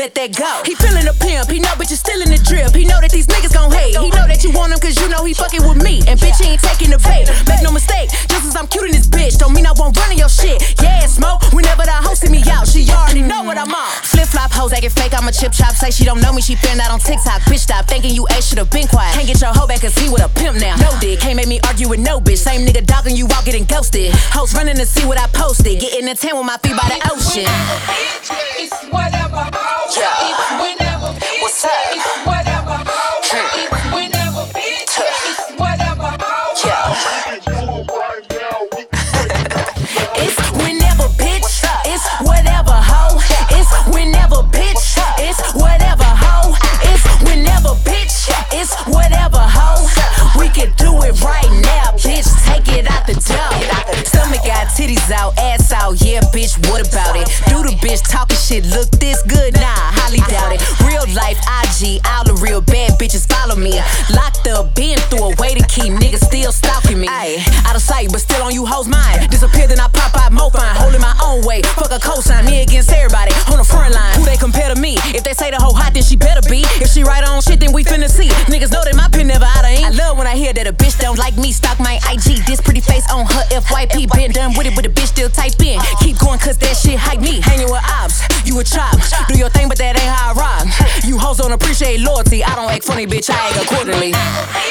let that go. He feeling a pimp, he know bitches still in the drip. He know that these niggas gon' hate. He know that you want him cause you know he fucking with me. And bitch, he ain't taking the bait. Make no mistake, just as I'm cute in this bitch, don't mean I won't run in your shit. Yeah, smoke, whenever the hoe see me out, she already know what I'm on. Flip-flop hoes acting fake, I'm a chip chop. Say she don't know me, she found out on TikTok. Bitch, stop thinking you ain't should've been quiet. Can't get your hoe back cause he with a pimp now. No dick, can't make me argue with no bitch. Same nigga dogging you out getting ghosted. Hoes running to see what I posted. Getting in 10 with my feet by the ocean. It's whatever. Yeah. It's whenever. What's up? It's whatever. It's whenever. It's whatever. Yeah. It's whenever, bitch. It's whatever, hoe. It's whenever, bitch. It's whatever, hoe. It's whenever, bitch. It's whatever, hoe. We can do it right now, bitch. Take it out the door. Stomach out, titties out, ass out. Yeah, bitch, what about it? Do the bitch talking shit, look this good? Nah, highly doubt it. Real life, IG, all the real bad bitches follow me. Locked up, been through a way to keep niggas still stalking me. Ayy, out of sight, but still on you hoes' mind. Disappear, then I pop out more fine. Holding my own way, fuck a cosign. Me against everybody on the front line. Who they compare to me? If they say the hoe hot, then she better be. If she write on shit, then we finna see. Niggas know that my pen never out of ink. I love when I hear that a bitch don't like me. Stalk my IG, this pretty face on her FYP. Been done with it, but the bitch still type in. Keep going cause that shit hype me. Hanging with ops, you a chop. Do your thing, but that ain't how I rock. You hoes don't appreciate loyalty. I don't act funny, bitch, I act accordingly.